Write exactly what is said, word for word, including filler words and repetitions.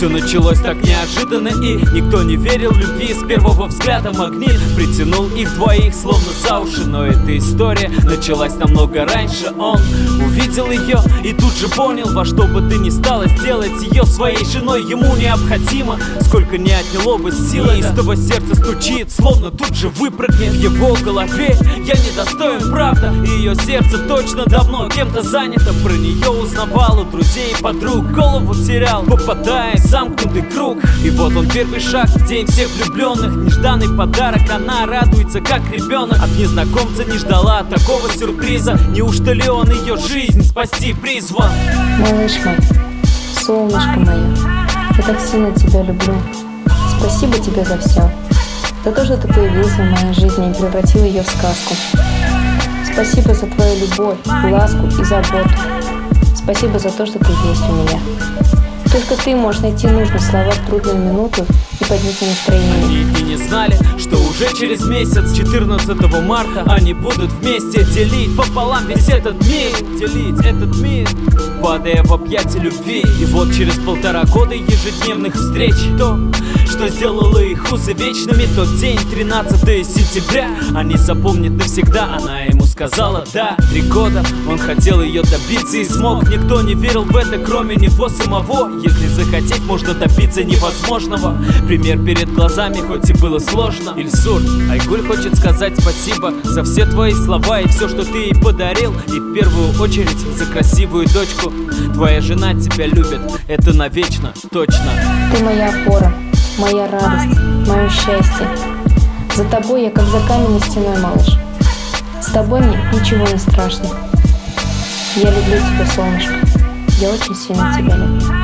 Все началось так неожиданно, и никто не верил любви. С первого взгляда магнит притянул их двоих словно за уши. Но эта история началась намного раньше. Он увидел ее и тут же понял, во что бы ты ни стала сделать ее своей женой ему необходимо. Сколько не отняло бы силы, истово сердце стучит, словно тут же выпрыгнет. В его голове я недостоин, правда, и ее сердце точно давно кем-то занято. Про нее узнавал у друзей и подруг, голову терял, попадая в замкнутый круг. И вот он первый шаг, день всех влюбленных, нежданный подарок, она радуется как ребенок. От незнакомца не ждала такого сюрприза, неужто ли он ее жизнь спасти призван? Малыш мой, солнышко мое, я так сильно тебя люблю. Спасибо тебе за все, за то, что ты появился в моей жизни и превратил ее в сказку. Спасибо за твою любовь, ласку и заботу. Спасибо за то, что ты есть у меня. Только ты можешь найти нужные слова в трудную минуту и поднять настроение. Они и не знали, что уже через месяц, четырнадцатого марта, они будут вместе делить пополам весь этот мир. Делить этот мир, падая в объятия любви. И вот через полтора года ежедневных встреч, то, что сделало их узы вечными, тот день, тринадцатого сентября, они запомнят навсегда. Она ему сказала да. Три года он хотел ее добиться и смог. Никто не верил в это, кроме него самого. Если захотеть, можно добиться невозможного. Пример перед глазами, хоть и было сложно. Ильсур, Айгуль хочет сказать спасибо за все твои слова и все, что ты ей подарил. И в первую очередь за красивую дочку. Твоя жена тебя любит, это навечно, точно. Ты моя опора, моя радость, мое счастье. За тобой я как за каменной стеной, малыш. С тобой мне ничего не страшно. Я люблю тебя, солнышко. Я очень сильно тебя люблю.